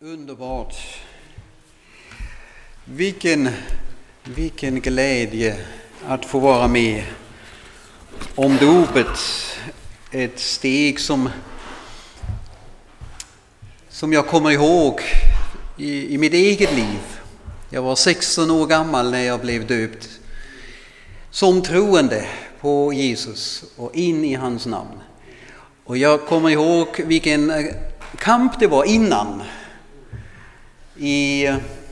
Underbart. Vilken glädje att få vara med om dopet. Ett steg som jag kommer ihåg i mitt eget liv. Jag var 16 år gammal när jag blev döpt som troende på Jesus och in i hans namn. Och jag kommer ihåg vilken kamp det var innan. I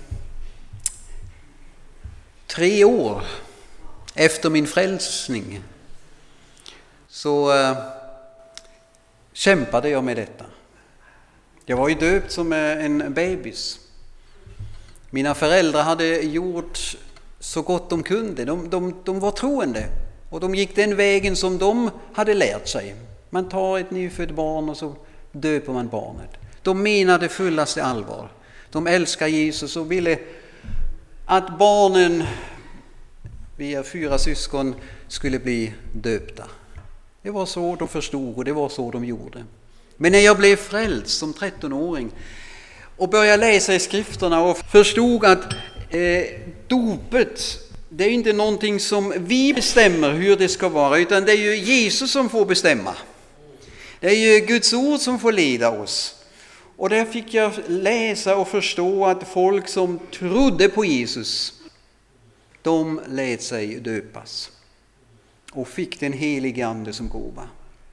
3 år efter min frälsning så kämpade jag med detta. Jag var ju döpt som en bebis. Mina föräldrar hade gjort så gott de kunde. De var troende och de gick den vägen som de hade lärt sig. Man tar ett nyfött barn och så döper man barnet. De menade fullaste allvar. De älskar Jesus och ville att barnen, vi är 4 syskon, skulle bli döpta. Det var så de förstod och det var så de gjorde. Men när jag blev frälst som 13-åring och började läsa i skrifterna och förstod att dopet, det är inte någonting som vi bestämmer hur det ska vara, utan det är ju Jesus som får bestämma. Det är ju Guds ord som får leda oss. Och där fick jag läsa och förstå att folk som trodde på Jesus, de lät sig döpas och fick den helige ande som gåva.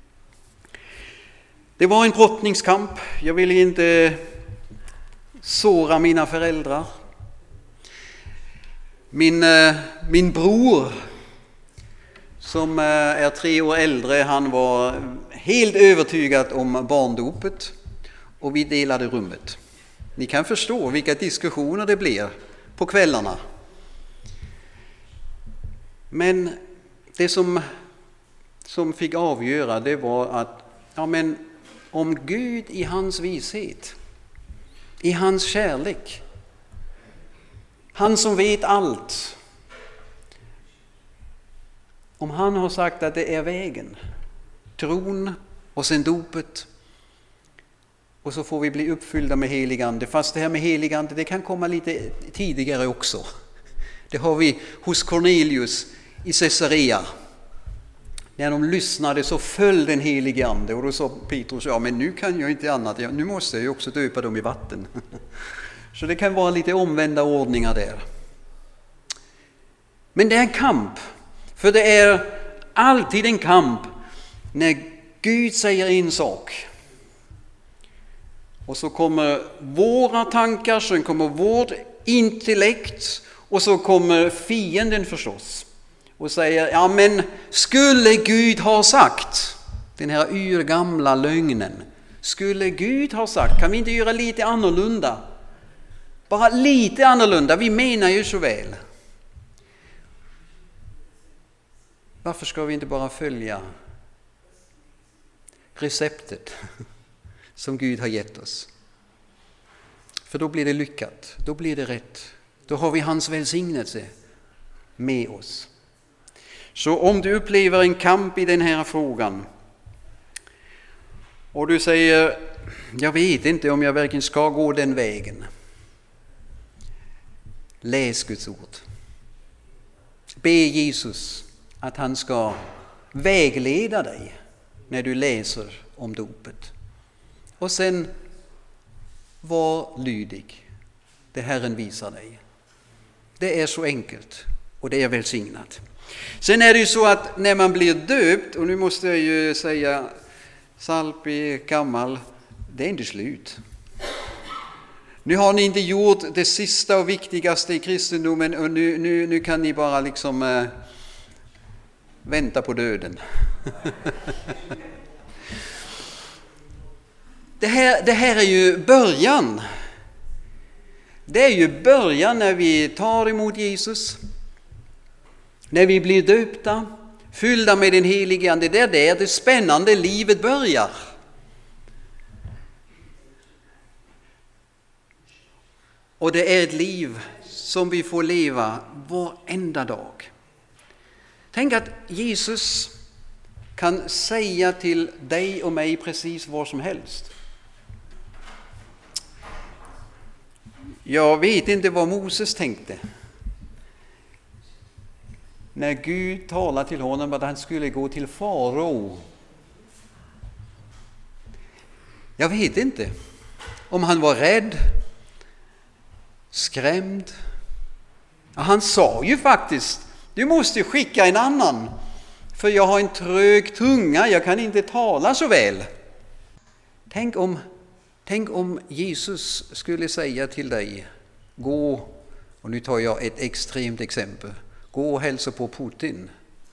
Det var en brottningskamp. Jag ville inte såra mina föräldrar. Min bror som är 3 år äldre, han var helt övertygad om barndopet. Och vi delade rummet. Ni kan förstå vilka diskussioner det blir på kvällarna. Men det som fick avgöra, det var att om Gud i hans vishet, i hans kärlek, han som vet allt, om han har sagt att det är vägen, tron och sen dopet, och så får vi bli uppfyllda med helig ande. Fast det här med helig ande, det kan komma lite tidigare också. Det har vi hos Cornelius i Caesarea. När de lyssnade så föll den helige ande. Och då sa Petrus, men nu kan jag inte annat. Nu måste jag ju också döpa dem i vatten. Så det kan vara lite omvända ordningar där. Men det är en kamp. För det är alltid en kamp när Gud säger en sak. Och så kommer våra tankar, så kommer vårt intellekt och så kommer fienden förstås och säger, men skulle Gud ha sagt, den här urgamla lögnen, skulle Gud ha sagt, kan vi inte göra lite annorlunda? Bara lite annorlunda, vi menar ju så väl. Varför ska vi inte bara följa receptet som Gud har gett oss? För då blir det lyckat, då blir det rätt. Då har vi hans välsignelse med oss. Så om du upplever en kamp i den här frågan och du säger, jag vet inte om jag verkligen ska gå den vägen. Läs Guds ord. Be Jesus att han ska vägleda dig när du läser om dopet. Och sen var lydig. Det Herren visar dig. Det är så enkelt och det är välsignat. Sen är det ju så att när man blir döpt, och nu måste jag ju säga Salpi gammal, det är inte slut. Nu har ni inte gjort det sista och viktigaste i kristendomen och nu kan ni bara liksom vänta på döden. Det här är ju början. Det är ju början när vi tar emot Jesus. När vi blir döpta, fyllda med den helige ande. Det är där det spännande livet börjar. Och det är ett liv som vi får leva varenda dag. Tänk att Jesus kan säga till dig och mig precis vad som helst. Jag vet inte vad Moses tänkte när Gud talade till honom att han skulle gå till farao. Jag vet inte om han var rädd, skrämd. Han sa ju faktiskt: du måste skicka en annan, för jag har en trög tunga, jag kan inte tala så väl. Tänk om Jesus skulle säga till dig: gå, och nu tar jag ett extremt exempel, gå och hälsa på Putin.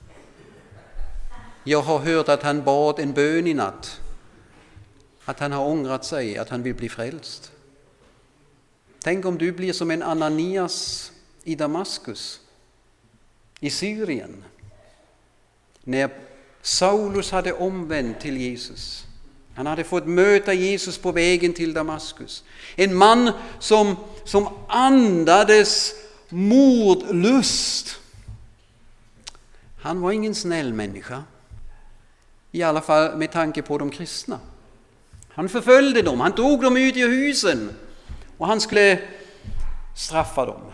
Jag har hört att han bad en bön i natt, att han har ångrat sig, att han vill bli frälst. Tänk om du blir som en Ananias i Damaskus, i Syrien, när Saulus hade omvänt till Jesus. Han hade fått möta Jesus på vägen till Damaskus. En man som andades mordlust. Han var ingen snäll människa, i alla fall med tanke på de kristna. Han förföljde dem, han tog dem ut i husen och han skulle straffa dem.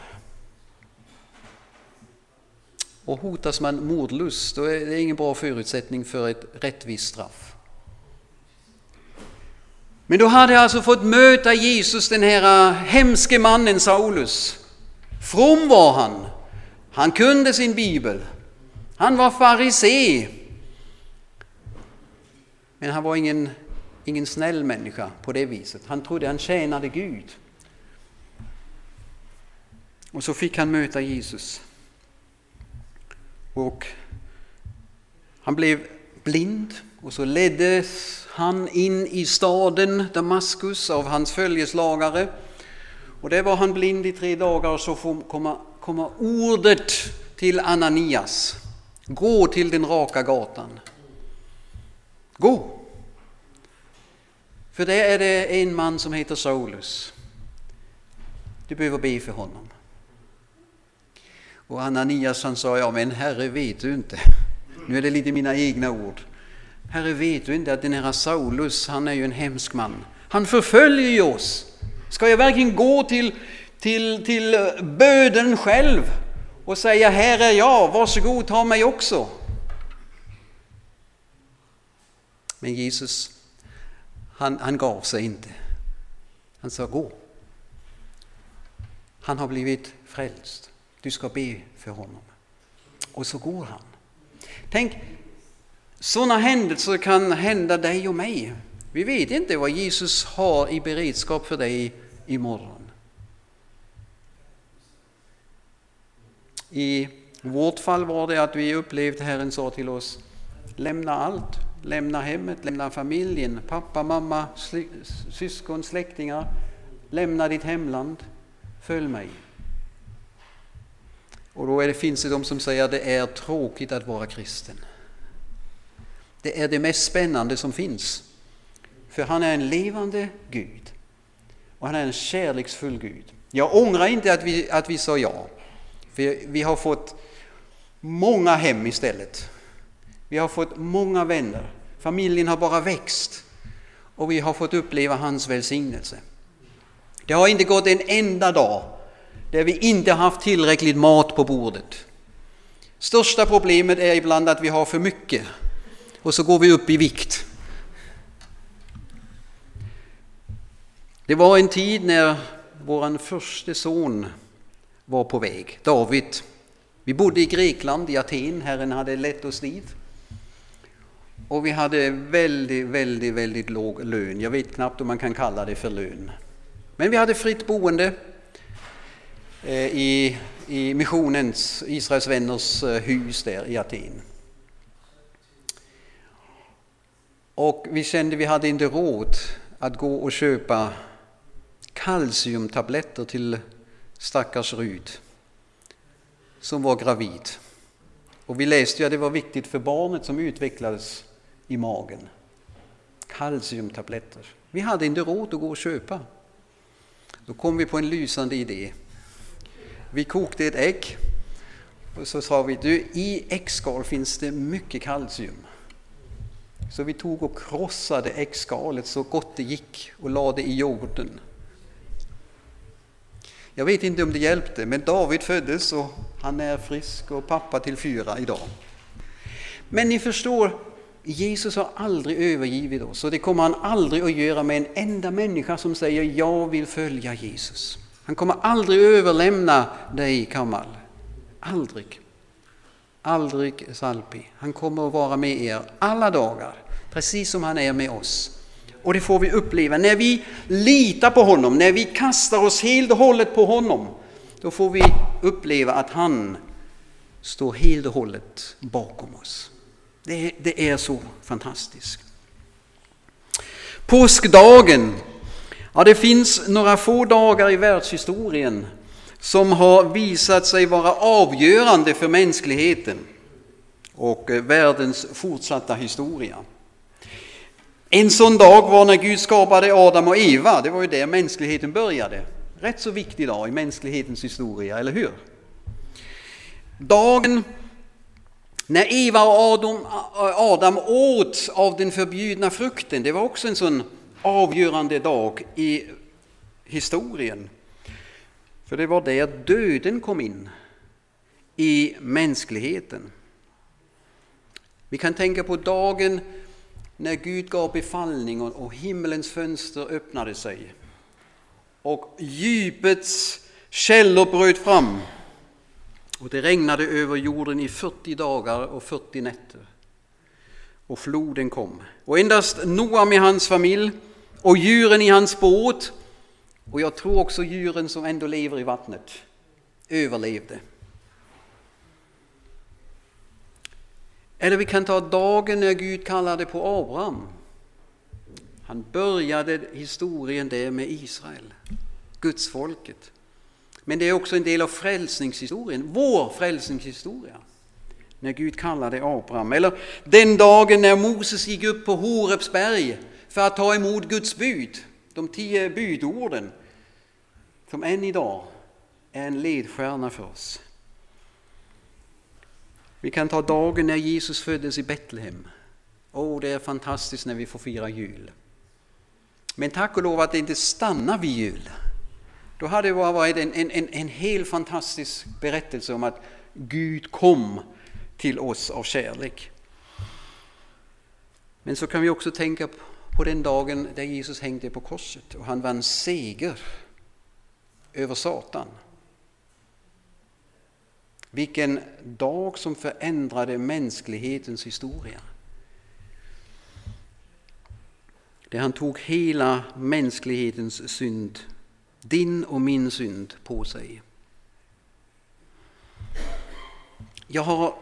Och hotas man mordlust, då är det ingen bra förutsättning för ett rättvist straff. Men då hade jag alltså fått möta Jesus, den här hemske mannen Saulus. From var han. Han kunde sin bibel. Han var farisé. Men han var ingen snäll människa på det viset. Han trodde han tjänade Gud. Och så fick han möta Jesus. Och han blev blind, och så leddes han in i staden Damaskus av hans följeslagare. Och där var han blind i 3 dagar, och så komma ordet till Ananias: gå till den raka gatan. Gå! För där är det en man som heter Saulus. Du behöver be för honom. Och Ananias, han sa: ja men Herre, vet du inte? Nu är det lite mina egna ord. Herre, vet du inte att den här Saulus, han är ju en hemsk man. Han förföljer ju oss. Ska jag verkligen gå till böden själv och säga: här är jag, varsågod, ta mig också? Men Jesus, han gav sig inte. Han sa: gå. Han har blivit frälst. Du ska be för honom. Och så går han. Tänk, sådana händelser kan hända dig och mig. Vi vet inte vad Jesus har i beredskap för dig imorgon. I vårt fall var det att vi upplevde Herren sa till oss: lämna allt. Lämna hemmet, lämna familjen, pappa, mamma, syskon, släktingar. Lämna ditt hemland. Följ mig. Och då finns det de som säger att det är tråkigt att vara kristen. Det är det mest spännande som finns. För han är en levande Gud. Och han är en kärleksfull Gud. Jag ångrar inte att vi sa ja. För vi har fått många hem istället. Vi har fått många vänner. Familjen har bara växt. Och vi har fått uppleva hans välsignelse. Det har inte gått en enda dag där vi inte haft tillräckligt mat på bordet. Största problemet är ibland att vi har för mycket. Och så går vi upp i vikt. Det var en tid när vår första son var på väg, David. Vi bodde i Grekland, i Aten. Herren hade lett oss dit. Och vi hade väldigt låg lön. Jag vet knappt om man kan kalla det för lön. Men vi hade fritt boende i missionens, Israels vänners hus där i Aten. Och vi kände vi hade inte råd att gå och köpa kalciumtabletter till stackars Ryd som var gravid. Och vi läste ju att det var viktigt för barnet som utvecklades i magen. Kalciumtabletter. Vi hade inte råd att gå och köpa. Då kom vi på en lysande idé. Vi kokte ett ägg och så sa vi: i äggskal finns det mycket kalcium. Så vi tog och krossade äggskalet så gott det gick och lade det i yoghurten. Jag vet inte om det hjälpte, men David föddes och han är frisk och pappa till 4 idag. Men ni förstår, Jesus har aldrig övergivit oss, och det kommer han aldrig att göra med en enda människa som säger jag vill följa Jesus. Han kommer aldrig överlämna dig, Kamal. Aldrig. Aldrig, Salpi. Han kommer att vara med er alla dagar, precis som han är med oss. Och det får vi uppleva. När vi litar på honom, när vi kastar oss helt och hållet på honom, då får vi uppleva att han står helt och hållet bakom oss. Det är så fantastiskt. Påskdagen. Ja, det finns några få dagar i världshistorien som har visat sig vara avgörande för mänskligheten och världens fortsatta historia. En sån dag var när Gud skapade Adam och Eva. Det var ju där mänskligheten började. Rätt så viktig dag i mänsklighetens historia, eller hur? Dagen när Eva och Adam åt av den förbjudna frukten, det var också en sån avgörande dag i historien. För det var där döden kom in i mänskligheten. Vi kan tänka på dagen när Gud gav befallning och himmelens fönster öppnade sig. Och djupets källor bröt fram. Och det regnade över jorden i 40 dagar och 40 nätter. Och floden kom. Och endast Noa med hans familj och djuren i hans båt, och jag tror också djuren som ändå lever i vattnet, överlevde. Eller vi kan ta dagen när Gud kallade på Abraham. Han började historien där med Israel, Guds folket. Men det är också en del av frälsningshistorien, vår frälsningshistoria, när Gud kallade Abraham. Eller den dagen när Moses gick upp på Horebs berg för att ta emot Guds bud, de 10 budorden, som än idag är en ledstjärna för oss. Vi kan ta dagen när Jesus föddes i Betlehem. Det är fantastiskt när vi får fira jul. Men tack och lov att det inte stannar vid jul. Då hade det varit en helt fantastisk berättelse om att Gud kom till oss av kärlek. Men så kan vi också tänka på den dagen där Jesus hängde på korset och han vann seger över Satan. Vilken dag som förändrade mänsklighetens historia. Där han tog hela mänsklighetens synd, din och min synd, på sig. Jag har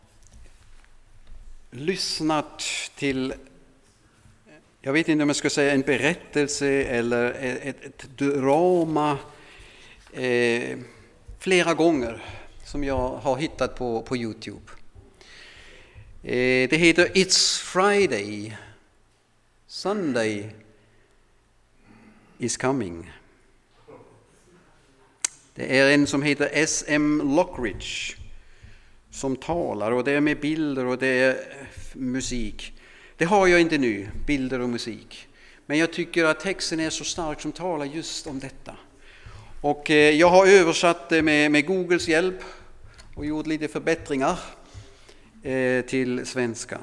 lyssnat till, jag vet inte om jag ska säga en berättelse eller ett drama flera gånger som jag har hittat på YouTube. Det heter It's Friday, Sunday is coming. Det är en som heter S.M. Lockridge som talar, och det är med bilder och det är musik. Det har jag inte nu, bilder och musik. Men jag tycker att texten är så stark som talar just om detta. Och jag har översatt det med Googles hjälp och gjort lite förbättringar till svenska.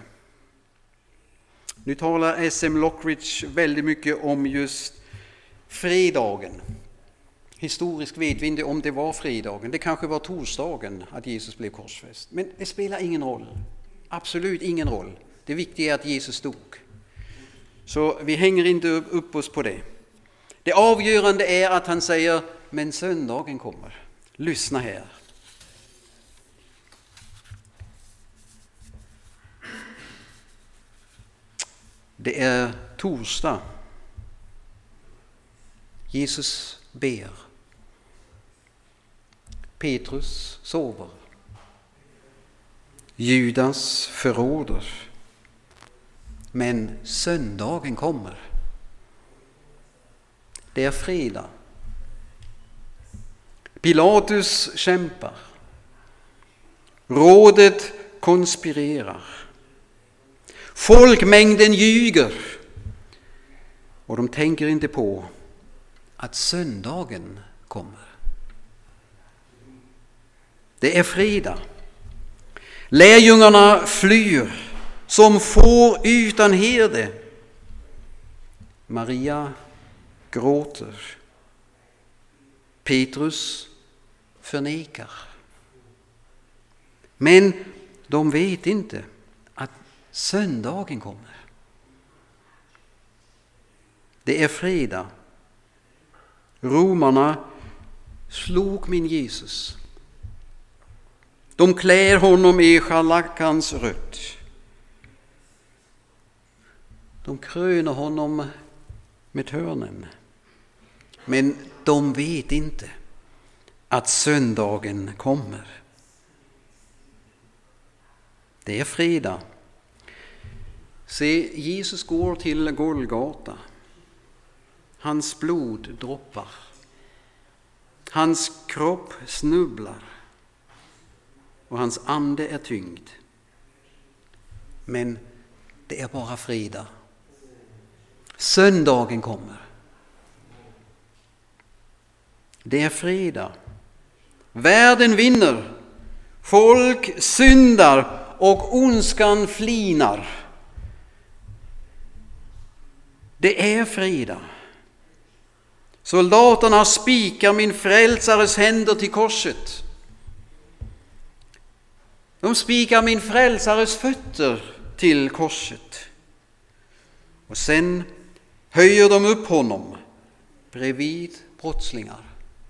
Nu talar S.M. Lockridge väldigt mycket om just fredagen. Historiskt vet vi inte om det var fredagen. Det kanske var torsdagen att Jesus blev korsfäst. Men det spelar ingen roll. Absolut ingen roll. Det viktiga är att Jesus dog. Så vi hänger inte upp oss på det. Det avgörande är att han säger, men söndagen kommer. Lyssna här. Det är torsdag. Jesus ber. Petrus sover. Judas förråder. Men söndagen kommer. Det är fredag. Pilatus kämpar. Rådet konspirerar. Folkmängden ljuger. Och de tänker inte på att söndagen kommer. Det är fredag. Lärjungarna flyr som får utan herde. Maria gråter. Petrus förnekar. Men de vet inte att söndagen kommer. Det är fredag. Romarna slog min Jesus. De klär honom i scharlakans rött. De kröner honom med törnen. Men de vet inte att söndagen kommer. Det är fredag. Se, Jesus går till Golgata. Hans blod droppar. Hans kropp snubblar. Och hans ande är tyngd. Men det är bara fredag. Söndagen kommer. Det är fredag. Världen vinner. Folk syndar och ondskan flinar. Det är fredag. Soldaterna spikar min frälsares händer till korset. De spikar min frälsares fötter till korset. Och sen höjer de upp honom bredvid brottslingar.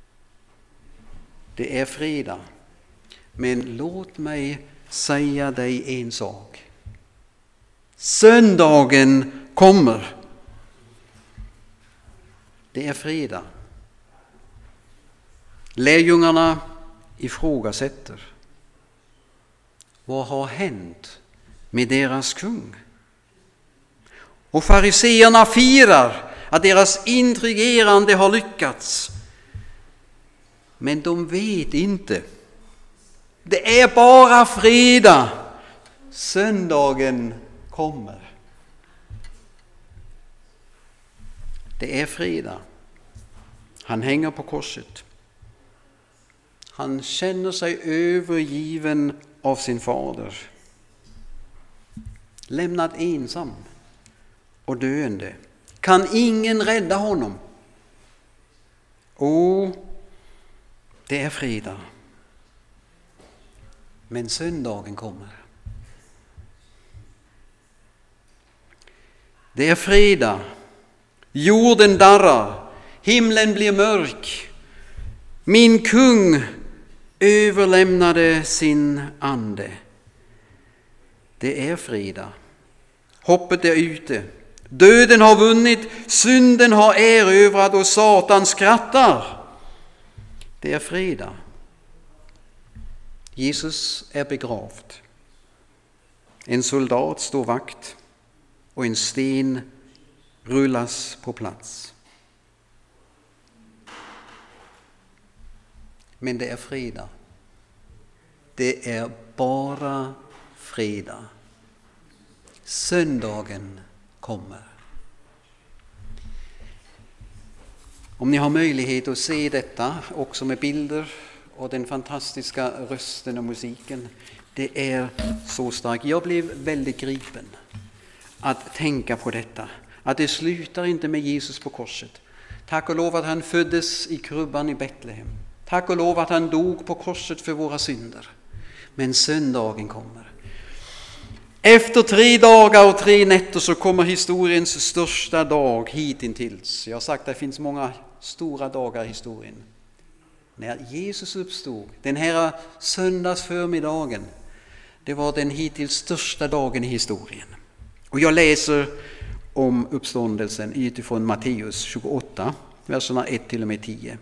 Det är fredag. Men låt mig säga dig en sak. Söndagen kommer. Det är fredag. Lärjungarna ifrågasätter. Vad har hänt med deras kung? Och fariseerna firar att deras intrigerande har lyckats. Men de vet inte. Det är bara fredag. Söndagen kommer. Det är fredag. Han hänger på korset. Han känner sig övergiven av sin fader. Lämnad ensam och döende. Kan ingen rädda honom? Det är fredag. Men söndagen kommer. Det är fredag. Jorden darrar. Himlen blir mörk. Min kung överlämnade sin ande. Det är fredag. Hoppet är ute. Döden har vunnit. Synden har erövrat och Satan skrattar. Det är fredag. Jesus är begravd. En soldat står vakt och en sten rullas på plats. Men det är fredag. Det är bara fredag. Söndagen kommer. Om ni har möjlighet att se detta också med bilder och den fantastiska rösten och musiken. Det är så starkt. Jag blev väldigt gripen att tänka på detta. Att det slutar inte med Jesus på korset. Tack och lov att han föddes i krubban i Betlehem. Tack och lov att han dog på korset för våra synder. Men söndagen kommer. Efter 3 dagar och 3 nätter så kommer historiens största dag hitintills. Jag har sagt att det finns många stora dagar i historien. När Jesus uppstod, den här söndagsförmiddagen, det var den hittills största dagen i historien. Och jag läser om uppståndelsen utifrån Matteus 28, verserna 1-10.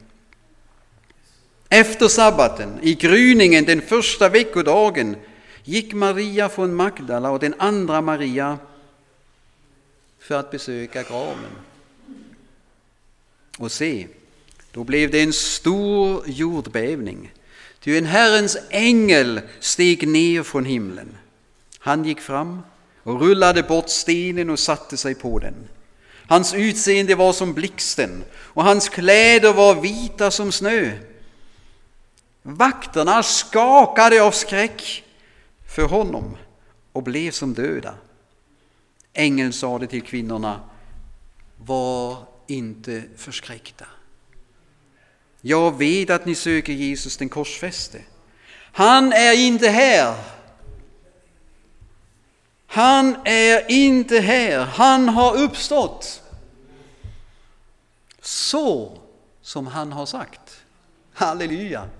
Efter sabbaten, i gryningen den första veckodagen, gick Maria från Magdala och den andra Maria för att besöka graven. Och se, då blev det en stor jordbävning. Ty en Herrens ängel steg ner från himlen. Han gick fram och rullade bort stenen och satte sig på den. Hans utseende var som blixten och hans kläder var vita som snö. Vakterna skakade av skräck för honom och blev som döda. Ängeln sade till kvinnorna: var inte förskräckta. Jag vet att ni söker Jesus den korsfäste. Han är inte här. Han är inte här. Han har uppstått. Så som han har sagt. Halleluja.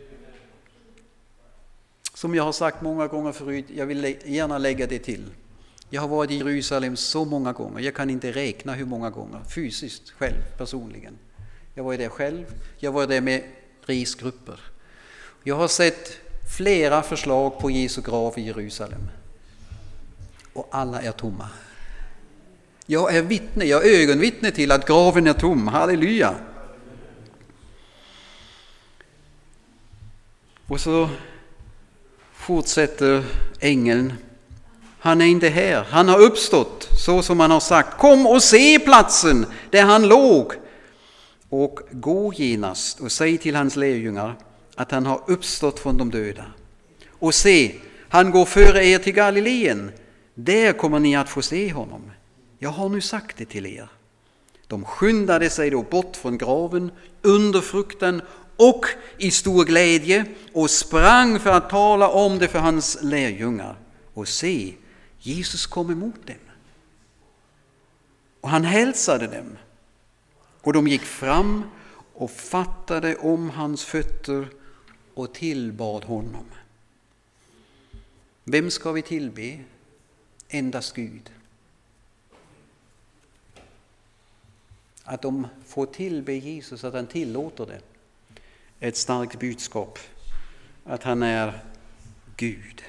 Som jag har sagt många gånger förut, jag vill gärna lägga det till. Jag har varit i Jerusalem så många gånger. Jag kan inte räkna hur många gånger. Fysiskt, själv, personligen. Jag var där själv. Jag var där med resgrupper. Jag har sett flera förslag på Jesu grav i Jerusalem. Och alla är tomma. Jag är vittne, jag är ögonvittne till att graven är tom. Halleluja! Och så fortsätter ängeln. Han är inte här. Han har uppstått så som han har sagt. Kom och se platsen där han låg. Och gå genast och säg till hans lärjungar att han har uppstått från de döda. Och se, han går före er till Galileen. Där kommer ni att få se honom. Jag har nu sagt det till er. De skyndade sig då bort från graven under fruktan och i stor glädje och sprang för att tala om det för hans lärjungar. Och se, Jesus kom emot dem. Och han hälsade dem. Och de gick fram och fattade om hans fötter och tillbad honom. Vem ska vi tillbe? Endast Gud. Att de får tillbe Jesus, att han tillåter det, är ett starkt budskap. Att han är Gud.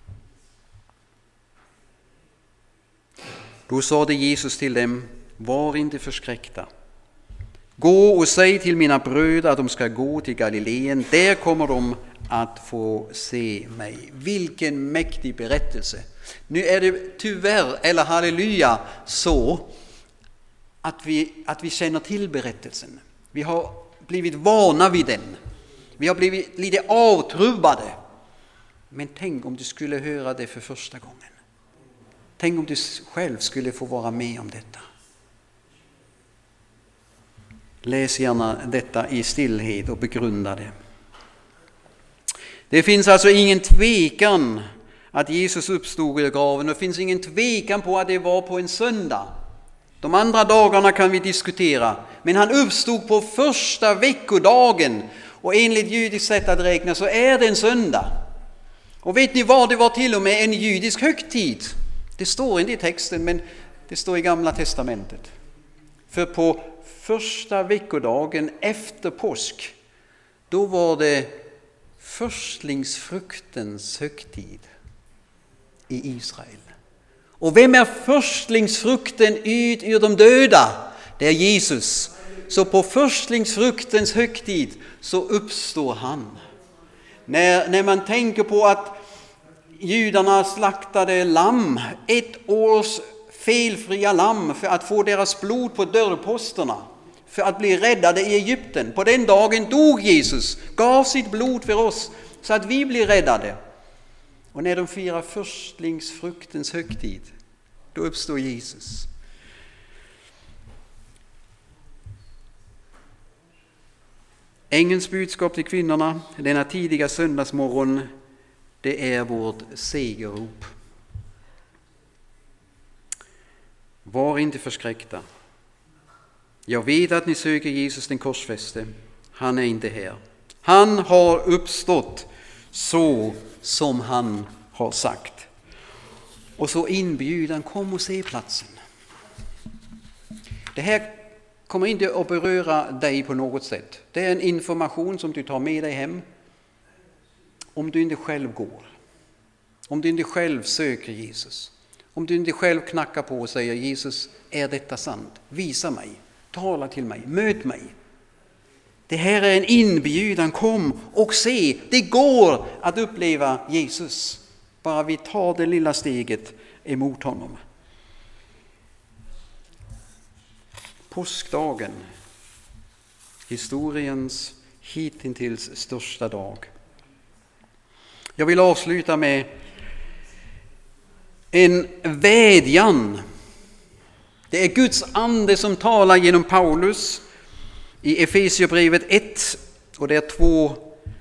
Då sade Jesus till dem: var inte förskräckta. Gå och säg till mina bröder att de ska gå till Galileen. Där kommer de att få se mig. Vilken mäktig berättelse. Nu är det tyvärr, eller halleluja, så att vi känner till berättelsen. Vi har blivit vana vid den. Vi har blivit lite avtrubbade. Men tänk om du skulle höra det för första gången. Tänk om du själv skulle få vara med om detta. Läs gärna detta i stillhet och begrunda det. Det finns alltså ingen tvekan att Jesus uppstod i graven. Det finns ingen tvekan på att det var på en söndag. De andra dagarna kan vi diskutera. Men han uppstod på första veckodagen. Och enligt judiskt sätt att räkna så är det en söndag. Och vet ni vad? Det var till och med en judisk högtid. Det står inte i texten, men det står i Gamla testamentet. För på första veckodagen efter påsk, då var det förstlingsfruktens högtid i Israel. Och vem är förstlingsfrukten ut ur de döda? Det är Jesus. Så på förstlingsfruktens högtid så uppstår han. När man tänker på att judarna slaktade lamm, 1 års felfria lamm, för att få deras blod på dörrposterna, för att bli räddade i Egypten. På den dagen dog Jesus, gav sitt blod för oss så att vi blir räddade. Och när de firar förstlingsfruktens högtid, då uppstår Jesus. Ängelns budskap till kvinnorna denna tidiga söndagsmorgon, det är vårt segerrop. Var inte förskräckta. Jag vet att ni söker Jesus den korsfäste. Han är inte här. Han har uppstått så som han har sagt. Och så inbjudan, kom och se platsen. Det här kommer inte att beröra dig på något sätt. Det är en information som du tar med dig hem. Om du inte själv går. Om du inte själv söker Jesus. Om du inte själv knackar på och säger: Jesus, är detta sant? Visa mig, tala till mig, möt mig. Det här är en inbjudan, kom och se. Det går att uppleva Jesus. Bara vi tar det lilla steget emot honom. Påskdagen, historiens hitintills största dag. Jag vill avsluta med en vädjan. Det är Guds ande som talar genom Paulus i Efesierbrevet 1, och det är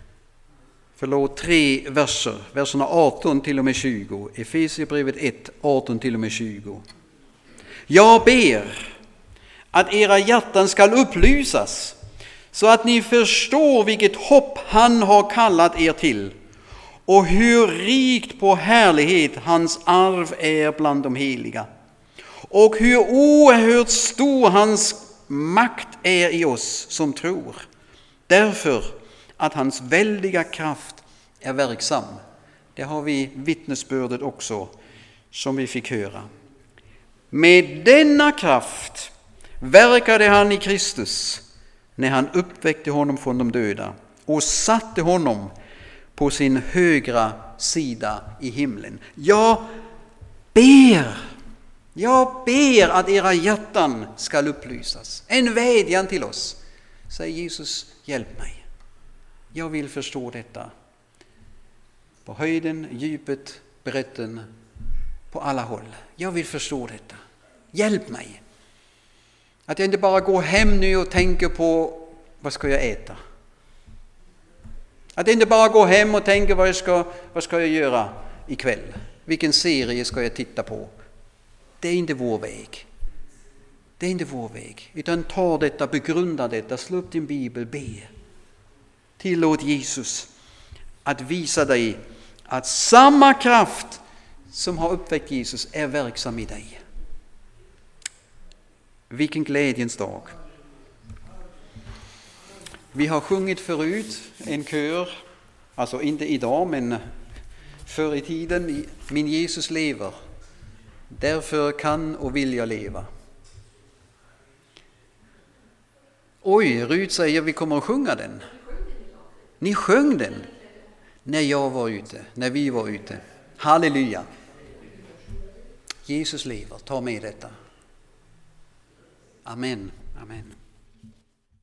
3 verser, verserna 18 till och med 20. Efesierbrevet 1, 18 till och med 20. Jag ber att era hjärtan ska upplysas så att ni förstår vilket hopp han har kallat er till och hur rikt på härlighet hans arv är bland de heliga och hur oerhört stor hans makt är i oss som tror, därför att hans väldiga kraft är verksam. Det har vi vittnesbördet också som vi fick höra. Med denna kraft verkade han i Kristus när han uppväckte honom från de döda och satte honom på sin högra sida i himlen. Jag ber att era hjärtan ska upplysas. En vädjan till oss. Säg Jesus, hjälp mig. Jag vill förstå detta. På höjden, djupet, bredden, på alla håll. Jag vill förstå detta. Hjälp mig. Att jag inte bara går hem nu och tänker på vad ska jag äta. Att jag inte bara går hem och tänker vad ska jag göra ikväll. Vilken serie ska jag titta på. Det är inte vår väg. Det är inte vår väg. Utan ta detta, begrunda detta, slå upp din bibel, be. Tillåt Jesus att visa dig att samma kraft som har uppväckt Jesus är verksam i dig. Vilken glädjens dag. Vi har sjungit förut en kör, alltså inte idag men förr i tiden, min Jesus lever. Därför kan och vill jag leva. Oj, Rut säger vi kommer att sjunga den. Ni sjöng den när vi var ute. Halleluja. Jesus lever, ta med detta. Amen, amen.